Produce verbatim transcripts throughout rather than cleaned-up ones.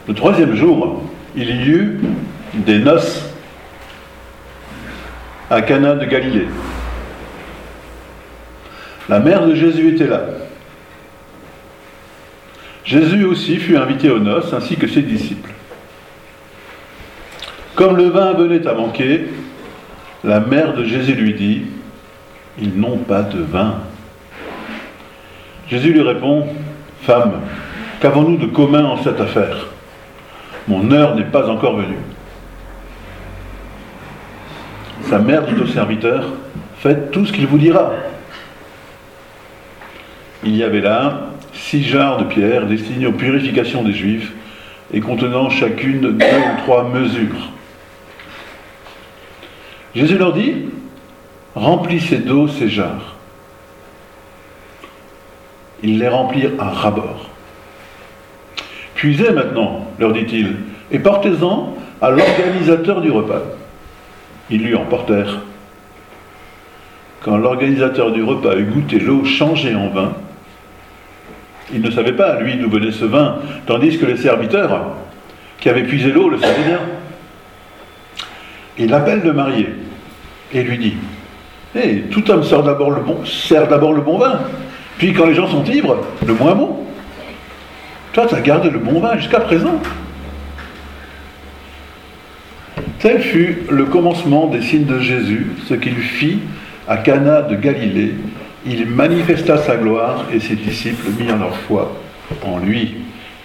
Le troisième jour, il y eut des noces à Cana de Galilée. La mère de Jésus était là. Jésus aussi fut invité aux noces, ainsi que ses disciples. Comme le vin venait à manquer, la mère de Jésus lui dit « Ils n'ont pas de vin. » Jésus lui répond « Femme, qu'avons-nous de commun en cette affaire? Mon heure n'est pas encore venue. » Sa mère dit au serviteur « Faites tout ce qu'il vous dira. » Il y avait là six jarres de pierre destinées aux purifications des Juifs et contenant chacune deux ou trois mesures. Jésus leur dit « Remplissez d'eau ces jarres. » Ils les remplirent à ras-bord. « Puisez maintenant, leur dit-il, et portez-en à l'organisateur du repas. » Ils lui en portèrent. Quand l'organisateur du repas eut goûté l'eau changée en vin, il ne savait pas, lui, d'où venait ce vin, tandis que les serviteurs, qui avaient puisé l'eau, le savaient bien. Il appelle le marié et lui dit « Hé, tout homme sert d'abord le bon, sert d'abord le bon vin, puis quand les gens sont ivres, le moins bon. Toi, tu as gardé le bon vin jusqu'à présent. » Tel fut le commencement des signes de Jésus, ce qu'il fit à Cana de Galilée. Il manifesta sa gloire et ses disciples mirent leur foi en lui.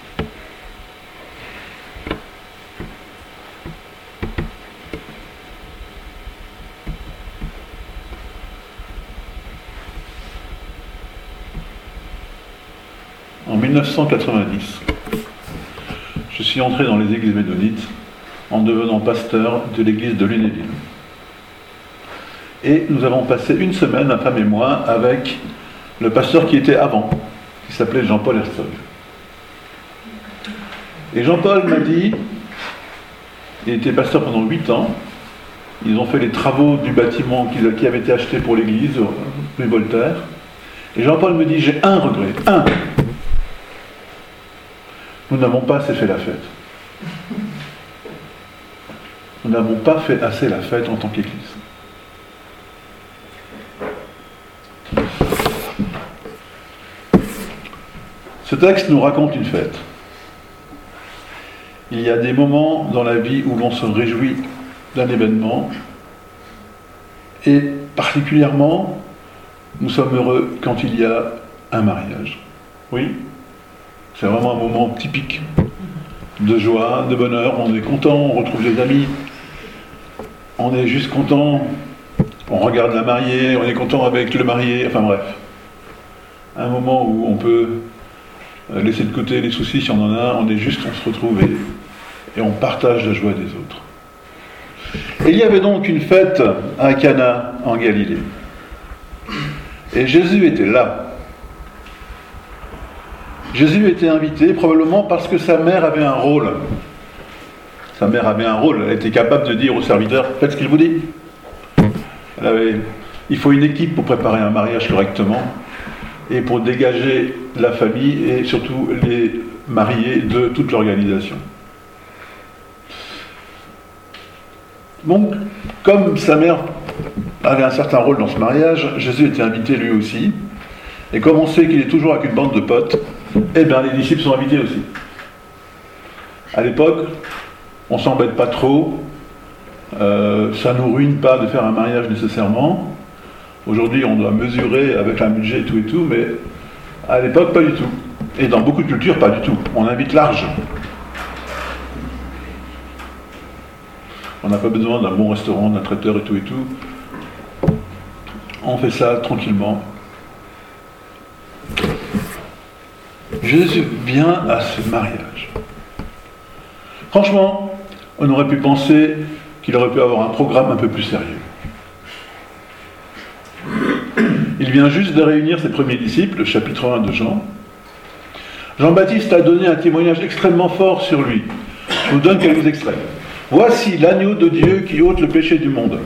En mille neuf cent quatre-vingt-dix, je suis entré dans les églises ménonites en devenant pasteur de l'église de Lunéville. Et nous avons passé une semaine, ma femme et moi, avec le pasteur qui était avant, qui s'appelait Jean-Paul Herzog. Et Jean-Paul m'a dit, il était pasteur pendant huit ans, ils ont fait les travaux du bâtiment qui avait été acheté pour l'église, rue Voltaire, et Jean-Paul me dit, j'ai un regret, un. Nous n'avons pas assez fait la fête. Nous n'avons pas fait assez la fête en tant qu'église. Ce texte nous raconte une fête. Il y a des moments dans la vie où l'on se réjouit d'un événement, et particulièrement, nous sommes heureux quand il y a un mariage. Oui, c'est vraiment un moment typique de joie, de bonheur. On est content, on retrouve les amis, on est juste content, on regarde la mariée, on est content avec le marié, enfin bref. Un moment où on peut laisser de côté les soucis si on en a, on est juste, on se retrouve et, et on partage la joie des autres. Et il y avait donc une fête à Cana en Galilée. Et Jésus était là. Jésus était invité probablement parce que sa mère avait un rôle. Sa mère avait un rôle, elle était capable de dire aux serviteurs « Faites ce qu'il vous dit ». Elle avait, il faut une équipe pour préparer un mariage correctement et pour dégager la famille et surtout les mariés de toute l'organisation. Donc, comme sa mère avait un certain rôle dans ce mariage, Jésus était invité lui aussi. Et comme on sait qu'il est toujours avec une bande de potes, eh bien les disciples sont invités aussi. À l'époque, on ne s'embête pas trop, euh, ça ne nous ruine pas de faire un mariage nécessairement. Aujourd'hui, on doit mesurer avec un budget et tout et tout, mais à l'époque, pas du tout. Et dans beaucoup de cultures, pas du tout. On invite large. On n'a pas besoin d'un bon restaurant, d'un traiteur et tout et tout. On fait ça tranquillement. Jésus vient à ce mariage. Franchement, on aurait pu penser qu'il aurait pu avoir un programme un peu plus sérieux. Il vient juste de réunir ses premiers disciples, le chapitre un de Jean. Jean-Baptiste a donné un témoignage extrêmement fort sur lui. Je vous donne quelques extraits. « Voici l'agneau de Dieu qui ôte le péché du monde.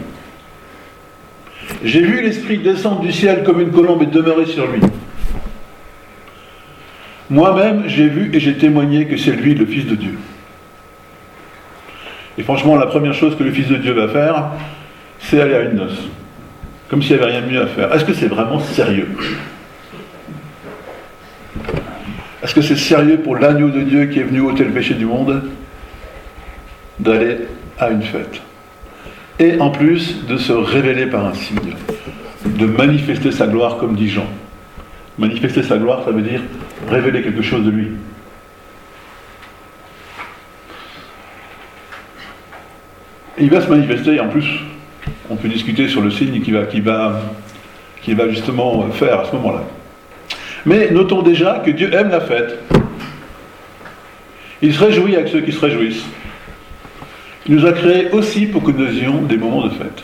J'ai vu l'Esprit descendre du ciel comme une colombe et demeurer sur lui. Moi-même, j'ai vu et j'ai témoigné que c'est lui le Fils de Dieu. Et franchement, la première chose que le Fils de Dieu va faire, c'est aller à une noce. Comme s'il n'y avait rien de mieux à faire. Est-ce que c'est vraiment sérieux ? Est-ce que c'est sérieux pour l'agneau de Dieu qui est venu ôter le péché du monde d'aller à une fête ? Et en plus de se révéler par un signe, de manifester sa gloire comme dit Jean. Manifester sa gloire, ça veut dire révéler quelque chose de lui. Et il va se manifester, en plus, on peut discuter sur le signe qu'il va, qu'il va, qu'il va justement faire à ce moment-là. Mais notons déjà que Dieu aime la fête. Il se réjouit avec ceux qui se réjouissent. Il nous a créés aussi pour que nous ayons des moments de fête.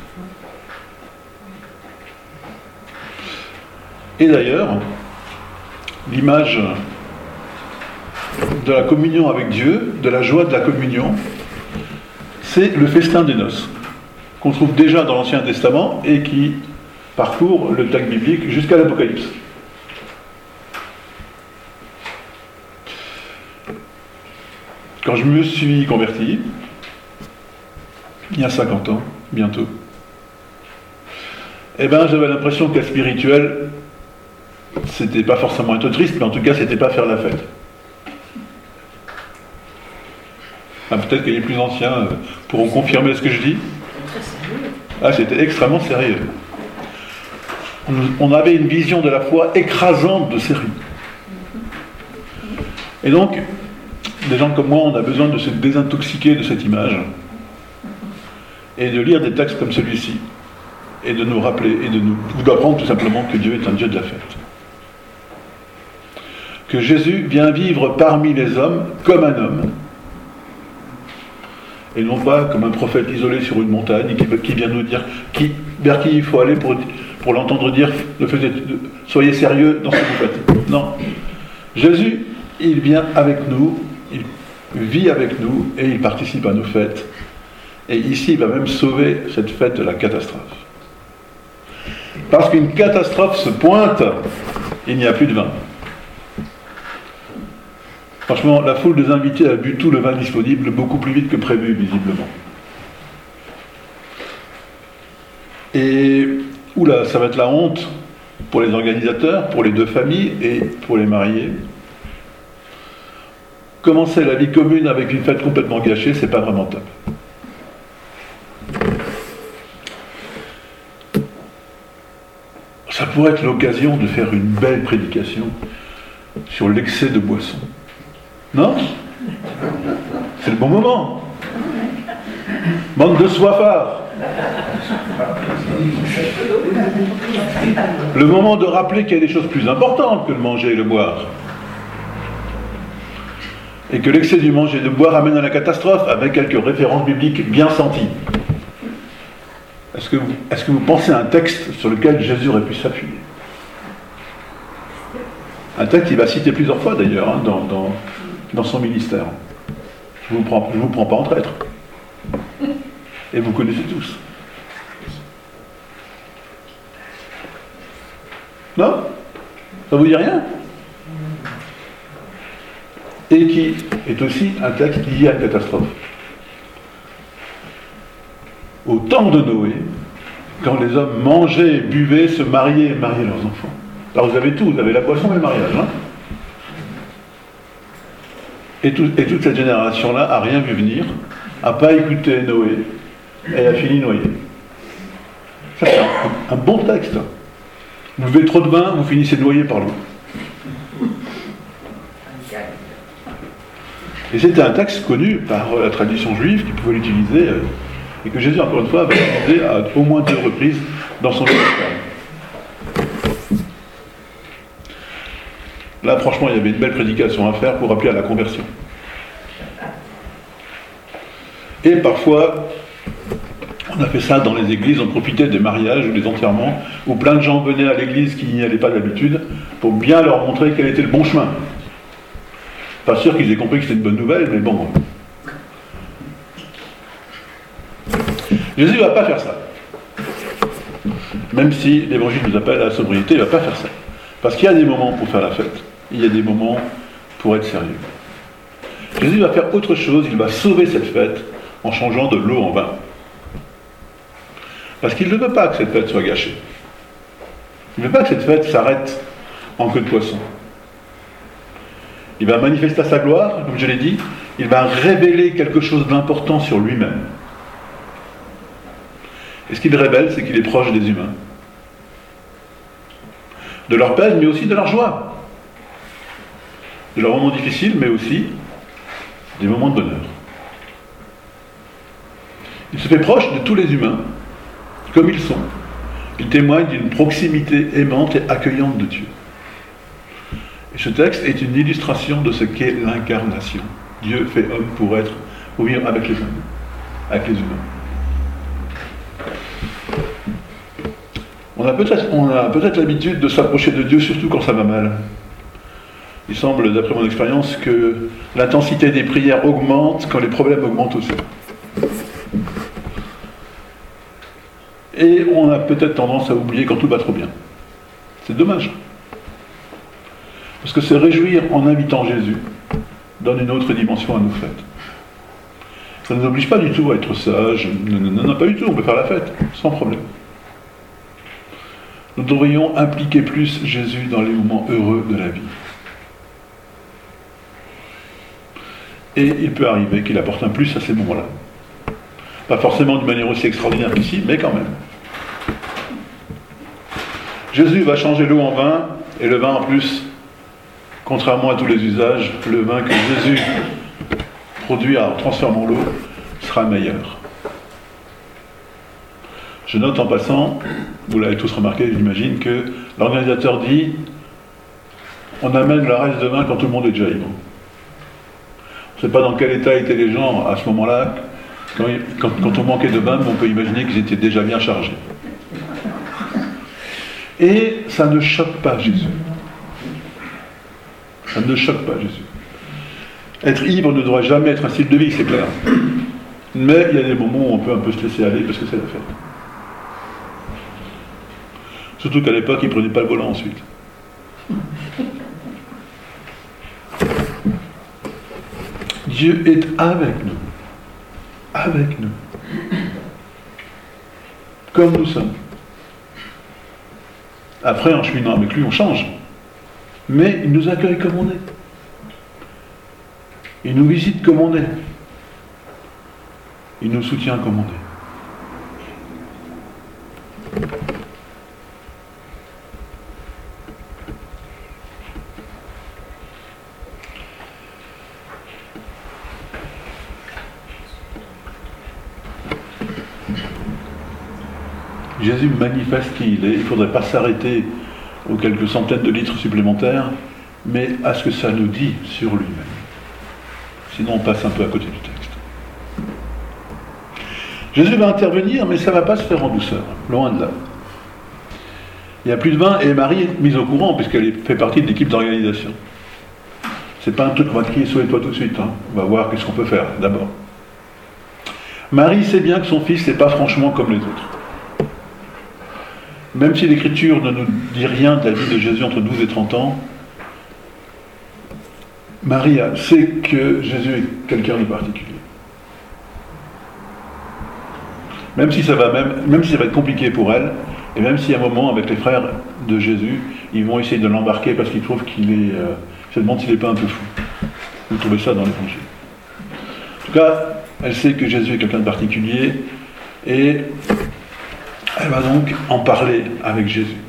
Et d'ailleurs, l'image de la communion avec Dieu, de la joie de la communion, c'est le festin des noces, qu'on trouve déjà dans l'Ancien Testament et qui parcourt le texte biblique jusqu'à l'Apocalypse. Quand je me suis converti, il y a cinquante ans, bientôt, eh ben, j'avais l'impression qu'être spirituel, c'était pas forcément être triste, mais en tout cas, c'était pas faire la fête. Ah, peut-être que les plus anciens euh, pourront confirmer ce que je dis. Ah, c'était extrêmement sérieux. On, on avait une vision de la foi écrasante de sérieux. Et donc, des gens comme moi, on a besoin de se désintoxiquer de cette image et de lire des textes comme celui-ci et de nous rappeler et de nous d'apprendre tout simplement que Dieu est un Dieu de la fête. Que Jésus vient vivre parmi les hommes comme un homme et non pas comme un prophète isolé sur une montagne qui, qui vient nous dire qui, vers qui il faut aller pour, pour l'entendre dire ne faisez, soyez sérieux dans ce que vous faites. Non. Jésus, il vient avec nous, il vit avec nous et il participe à nos fêtes. Et ici, il va même sauver cette fête de la catastrophe. Parce qu'une catastrophe se pointe, il n'y a plus de vin. Franchement, la foule des invités a bu tout le vin disponible beaucoup plus vite que prévu, visiblement. Et, oula, ça va être la honte pour les organisateurs, pour les deux familles et pour les mariés. Commencer la vie commune avec une fête complètement gâchée, c'est pas vraiment top. Ça pourrait être l'occasion de faire une belle prédication sur l'excès de boisson. Non ? C'est le bon moment. Bande de soifards. Le moment de rappeler qu'il y a des choses plus importantes que de manger et de boire. Et que l'excès du manger et de boire amène à la catastrophe, avec quelques références bibliques bien senties. Est-ce que, vous, est-ce que vous pensez à un texte sur lequel Jésus aurait pu s'appuyer ? Un texte qu'il va citer plusieurs fois d'ailleurs hein, dans, dans, dans son ministère. Je ne vous, vous prends pas en traître. Et vous connaissez tous. Non ? Ça vous dit rien ? Et qui est aussi un texte lié à une catastrophe. Au temps de Noé, quand les hommes mangeaient, buvaient, se mariaient et mariaient leurs enfants. Alors vous avez tout, vous avez la boisson et le mariage. Hein et, tout, et toute cette génération-là n'a rien vu venir, n'a pas écouté Noé, et a fini noyé. Ça c'est un, un bon texte. Vous buvez trop de vin, vous finissez noyé par l'eau. Et c'était un texte connu par la tradition juive qui pouvait l'utiliser et que Jésus, encore une fois, avait utilisé à au moins deux reprises dans son ministère. Là, franchement, il y avait une belle prédication à faire pour appeler à la conversion. Et parfois, on a fait ça dans les églises, on profitait des mariages ou des enterrements, où plein de gens venaient à l'église qui n'y allaient pas d'habitude, pour bien leur montrer quel était le bon chemin. Pas sûr qu'ils aient compris que c'était une bonne nouvelle, mais bon. Jésus ne va pas faire ça. Même si l'Évangile nous appelle à la sobriété, il ne va pas faire ça. Parce qu'il y a des moments pour faire la fête. Il y a des moments pour être sérieux. Jésus va faire autre chose, il va sauver cette fête en changeant de l'eau en vin. Parce qu'il ne veut pas que cette fête soit gâchée. Il ne veut pas que cette fête s'arrête en queue de poisson. Il va manifester sa gloire, comme je l'ai dit, il va révéler quelque chose d'important sur lui-même. Et ce qu'il révèle, c'est qu'il est proche des humains. De leur peine, mais aussi de leur joie. De leurs moments difficiles, mais aussi des moments de bonheur. Il se fait proche de tous les humains, comme ils sont. Il témoigne d'une proximité aimante et accueillante de Dieu. Et ce texte est une illustration de ce qu'est l'incarnation. Dieu fait homme pour être, pour vivre avec les hommes, avec les humains. On a peut-être, on a peut-être l'habitude de s'approcher de Dieu, surtout quand ça va mal. Il semble, d'après mon expérience, que l'intensité des prières augmente quand les problèmes augmentent aussi. Et on a peut-être tendance à oublier quand tout va trop bien. C'est dommage. Parce que se réjouir en invitant Jésus donne une autre dimension à nos fêtes. Ça ne nous oblige pas du tout à être sages. Non, non, non, pas du tout. On peut faire la fête, sans problème. Nous devrions impliquer plus Jésus dans les moments heureux de la vie. Et il peut arriver qu'il apporte un plus à ces moments-là. Pas forcément d'une manière aussi extraordinaire qu'ici, mais quand même. Jésus va changer l'eau en vin, et le vin en plus, contrairement à tous les usages, le vin que Jésus produit en transformant l'eau sera meilleur. Je note en passant, vous l'avez tous remarqué, j'imagine, que l'organisateur dit on amène le reste de vin quand tout le monde est déjà ivre. On ne sait pas dans quel état étaient les gens à ce moment-là. Quand, quand, quand on manquait de vin, on peut imaginer qu'ils étaient déjà bien chargés. Et ça ne choque pas Jésus. Ça ne choque pas Jésus. Être ivre ne doit jamais être un style de vie, c'est clair. Mais il y a des moments où on peut un peu se laisser aller parce que c'est la fête. Surtout qu'à l'époque, ils ne prenaient pas le volant ensuite. Dieu est avec nous. Avec nous. Comme nous sommes. Après, en cheminant avec lui, on change. Mais il nous accueille comme on est. Il nous visite comme on est. Il nous soutient comme on est. Jésus manifeste qui il est. Il ne faudrait pas s'arrêter aux quelques centaines de litres supplémentaires, mais à ce que ça nous dit sur lui-même. Sinon, on passe un peu à côté du texte. Jésus va intervenir, mais ça ne va pas se faire en douceur, loin de là. Il n'y a plus de vin et Marie est mise au courant, puisqu'elle fait partie de l'équipe d'organisation. C'est pas un truc qu'on va crier sauve-toi tout de suite. Hein. On va voir qu'est-ce qu'on peut faire, d'abord. Marie sait bien que son fils n'est pas franchement comme les autres. Même si l'Écriture ne nous dit rien de la vie de Jésus entre douze et trente ans, Marie sait que Jésus est quelqu'un de particulier. Même si ça va, même, même si ça va être compliqué pour elle, et même si à un moment, avec les frères de Jésus, ils vont essayer de l'embarquer parce qu'ils trouvent qu'il est... Euh, ils se demandent s'il n'est pas un peu fou. Vous trouvez ça dans l'Évangile. En tout cas, elle sait que Jésus est quelqu'un de particulier, et elle va donc en parler avec Jésus.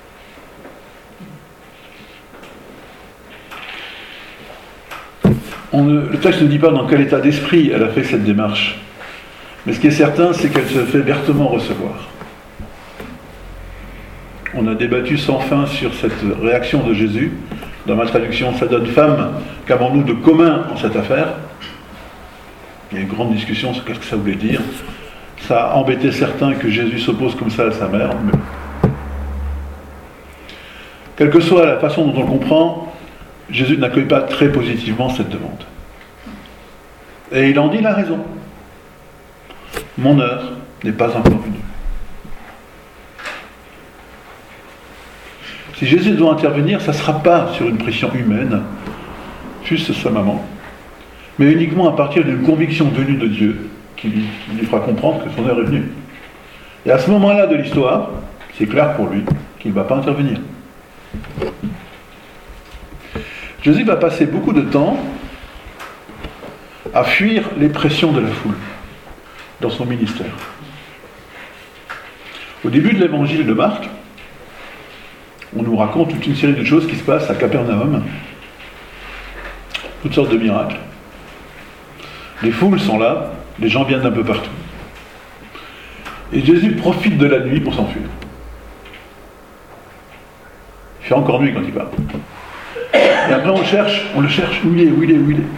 On ne, le texte ne dit pas dans quel état d'esprit elle a fait cette démarche. Mais ce qui est certain, c'est qu'elle se fait vertement recevoir. On a débattu sans fin sur cette réaction de Jésus. Dans ma traduction, ça donne femme, qu'avons-nous de commun en cette affaire? Il y a une grande discussion sur ce que ça voulait dire. Ça a embêté certains que Jésus s'oppose comme ça à sa mère. Mais... quelle que soit la façon dont on le comprend, Jésus n'accueille pas très positivement cette demande. Et il en dit la raison. Mon heure n'est pas encore venue. Si Jésus doit intervenir, ça ne sera pas sur une pression humaine, juste sa maman, mais uniquement à partir d'une conviction venue de Dieu, qui lui, qui lui fera comprendre que son heure est venue. Et à ce moment-là de l'histoire, c'est clair pour lui qu'il ne va pas intervenir. Jésus va passer beaucoup de temps à fuir les pressions de la foule dans son ministère. Au début de l'évangile de Marc, on nous raconte toute une série de choses qui se passent à Capernaum, toutes sortes de miracles. Les foules sont là, les gens viennent d'un peu partout. Et Jésus profite de la nuit pour s'enfuir. Il fait encore nuit quand il part. Et après on le cherche, on le cherche, où il est, où il est, où il est.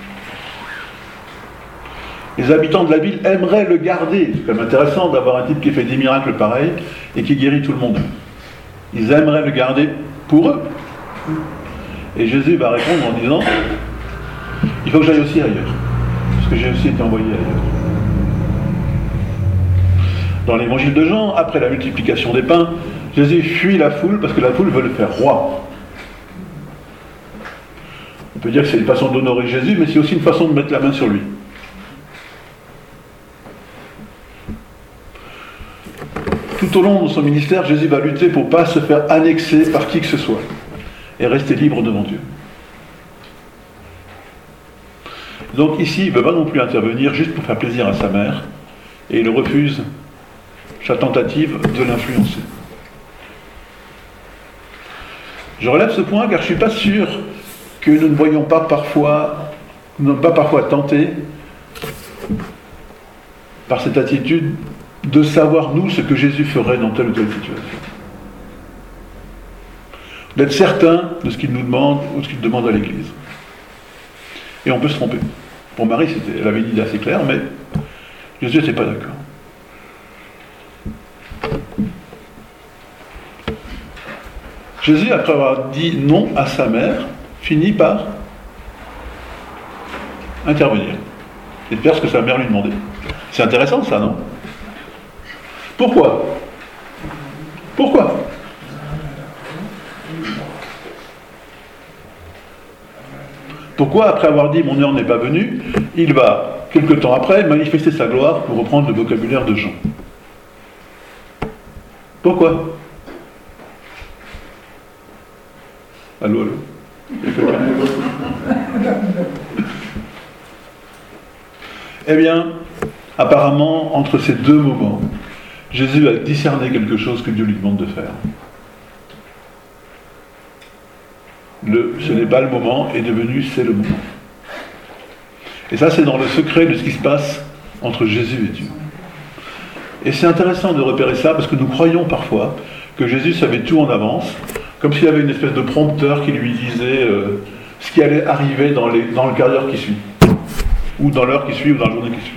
Les habitants de la ville aimeraient le garder. C'est quand même intéressant d'avoir un type qui fait des miracles pareils et qui guérit tout le monde. Ils aimeraient le garder pour eux. Et Jésus va répondre en disant, il faut que j'aille aussi ailleurs. Parce que j'ai aussi été envoyé ailleurs. Dans l'évangile de Jean, après la multiplication des pains, Jésus fuit la foule parce que la foule veut le faire roi. On peut dire que c'est une façon d'honorer Jésus, mais c'est aussi une façon de mettre la main sur lui. Tout au long de son ministère, Jésus va lutter pour ne pas se faire annexer par qui que ce soit et rester libre devant Dieu. Donc ici, il ne veut pas non plus intervenir juste pour faire plaisir à sa mère, et il refuse sa tentative de l'influencer. Je relève ce point car je ne suis pas sûr que nous ne voyons pas parfois, nous ne sommes pas parfois tentés par cette attitude de savoir, nous, ce que Jésus ferait dans telle ou telle situation. D'être certain de ce qu'il nous demande ou de ce qu'il demande à l'Église. Et on peut se tromper. Pour Marie, c'était, elle avait une idée assez claire, mais Jésus n'était pas d'accord. Jésus, après avoir dit non à sa mère, finit par intervenir et faire ce que sa mère lui demandait. C'est intéressant ça, non ? Pourquoi ? Pourquoi ? Pourquoi, après avoir dit « mon heure n'est pas venue », il va, quelque temps après, manifester sa gloire pour reprendre le vocabulaire de Jean. Pourquoi ? Allô, allô ? Eh bien, apparemment, entre ces deux moments, Jésus a discerné quelque chose que Dieu lui demande de faire. Le, ce n'est pas le moment est devenu c'est le moment. Et ça, c'est dans le secret de ce qui se passe entre Jésus et Dieu. Et c'est intéressant de repérer ça parce que nous croyons parfois que Jésus savait tout en avance, comme s'il y avait une espèce de prompteur qui lui disait euh, ce qui allait arriver dans, les, dans le quart d'heure qui suit, ou dans l'heure qui suit, ou dans la journée qui suit.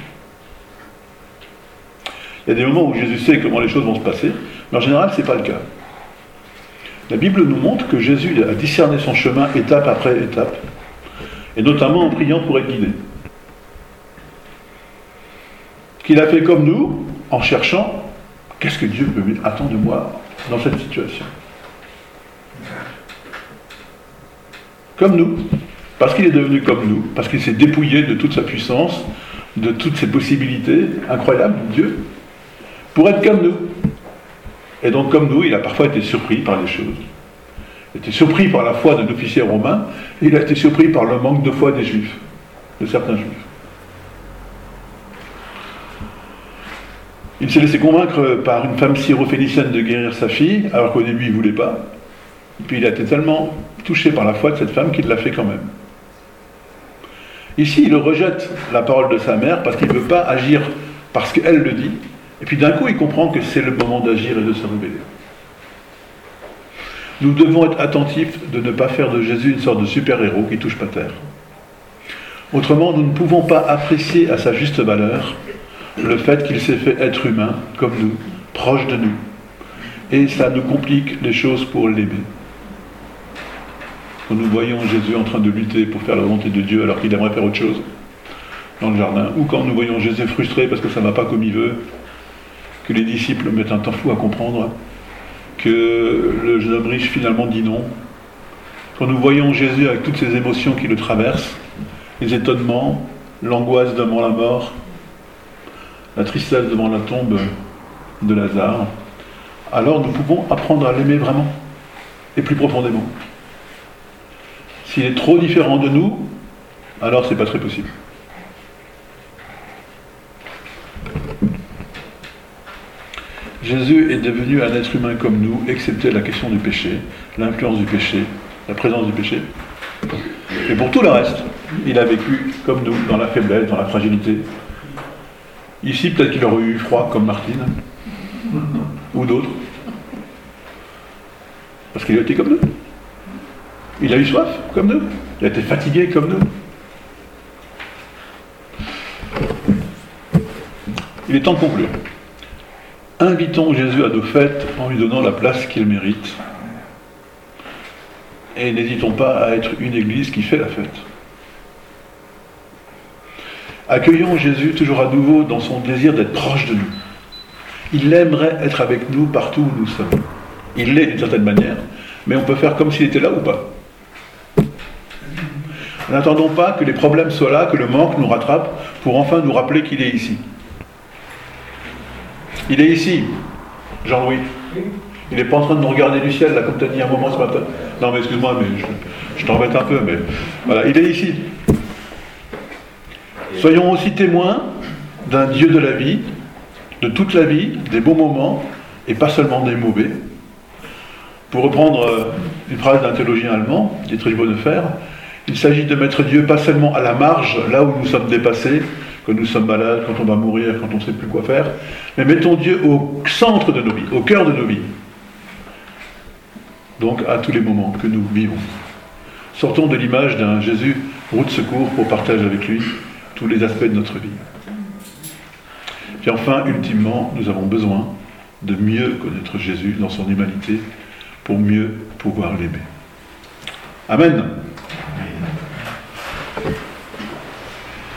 Il y a des moments où Jésus sait comment les choses vont se passer, mais en général, ce n'est pas le cas. La Bible nous montre que Jésus a discerné son chemin étape après étape, et notamment en priant pour être guidé. Qu'il a fait comme nous, en cherchant, qu'est-ce que Dieu peut attendre de moi dans cette situation ? Comme nous, parce qu'il est devenu comme nous, parce qu'il s'est dépouillé de toute sa puissance, de toutes ses possibilités incroyables, Dieu, pour être comme nous. Et donc, comme nous, il a parfois été surpris par les choses. Il a été surpris par la foi d'un officier romain, et il a été surpris par le manque de foi des Juifs, de certains Juifs. Il s'est laissé convaincre par une femme syrophénicienne de guérir sa fille, alors qu'au début, il ne voulait pas. Et puis, il a été tellement touché par la foi de cette femme qu'il l'a fait quand même. Ici, il rejette la parole de sa mère parce qu'il ne veut pas agir parce qu'elle le dit. Et puis d'un coup, il comprend que c'est le moment d'agir et de se révéler. Nous devons être attentifs de ne pas faire de Jésus une sorte de super-héros qui ne touche pas terre. Autrement, nous ne pouvons pas apprécier à sa juste valeur le fait qu'il s'est fait être humain, comme nous, proche de nous. Et ça nous complique les choses pour l'aimer. Quand nous voyons Jésus en train de lutter pour faire la volonté de Dieu alors qu'il aimerait faire autre chose dans le jardin, ou quand nous voyons Jésus frustré parce que ça ne va pas comme il veut, que les disciples mettent un temps fou à comprendre, que le jeune homme riche finalement dit non, quand nous voyons Jésus avec toutes ces émotions qui le traversent, les étonnements, l'angoisse devant la mort, la tristesse devant la tombe de Lazare, alors nous pouvons apprendre à l'aimer vraiment et plus profondément. S'il est trop différent de nous, alors c'est pas très possible. Jésus est devenu un être humain comme nous, excepté la question du péché, l'influence du péché, la présence du péché. Et pour tout le reste, il a vécu comme nous, dans la faiblesse, dans la fragilité. Ici, peut-être qu'il aurait eu froid comme Martine, ou d'autres. Parce qu'il a été comme nous. Il a eu soif comme nous. Il a été fatigué comme nous. Il est temps de conclure. Invitons Jésus à nos fêtes en lui donnant la place qu'il mérite. Et n'hésitons pas à être une église qui fait la fête. Accueillons Jésus toujours à nouveau dans son désir d'être proche de nous. Il aimerait être avec nous partout où nous sommes. Il l'est d'une certaine manière, mais on peut faire comme s'il était là ou pas. N'attendons pas que les problèmes soient là, que le manque nous rattrape, pour enfin nous rappeler qu'il est ici. Il est ici, Jean-Louis. Il n'est pas en train de nous regarder du ciel, là, comme tu as dit un moment ce matin. Non, mais excuse-moi, mais je, je t'embête un peu, mais voilà, il est ici. Soyons aussi témoins d'un Dieu de la vie, de toute la vie, des bons moments, et pas seulement des mauvais. Pour reprendre une phrase d'un théologien allemand, Dietrich Bonhoeffer, il s'agit de mettre Dieu pas seulement à la marge, là où nous sommes dépassés, quand nous sommes malades, quand on va mourir, quand on ne sait plus quoi faire, mais mettons Dieu au centre de nos vies, au cœur de nos vies. Donc à tous les moments que nous vivons. Sortons de l'image d'un Jésus roue de secours pour partager avec lui tous les aspects de notre vie. Puis enfin, ultimement, nous avons besoin de mieux connaître Jésus dans son humanité pour mieux pouvoir l'aimer. Amen.